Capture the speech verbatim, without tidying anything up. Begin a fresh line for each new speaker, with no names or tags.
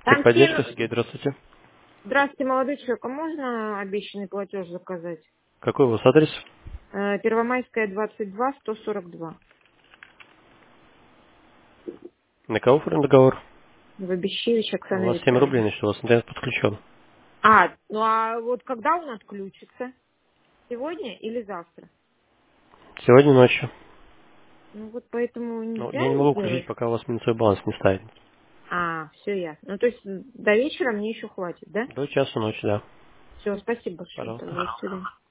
Там
Техподдержка,
скину.
Сергей, здравствуйте.
Здравствуйте, молодой человек. А можно обещанный платеж заказать?
Какой у вас адрес?
Э, Первомайская, двадцать два, сто сорок два.
На кого оформлен договор?
Вабищевич
У
Оксана
вас семь рублей,
Викторовна.
значит, у вас интернет подключен.
А, ну а вот когда он отключится? Сегодня или завтра?
Сегодня ночью.
Ну вот поэтому
Ну,
нельзя
я не могу включить,
сделать?
пока у вас минусовой баланс не стоит.
А, все ясно. Ну то есть до вечера мне еще хватит, да?
До часу ночи, да.
Все, спасибо большое.
Пожалуйста.
Тогда до свидания.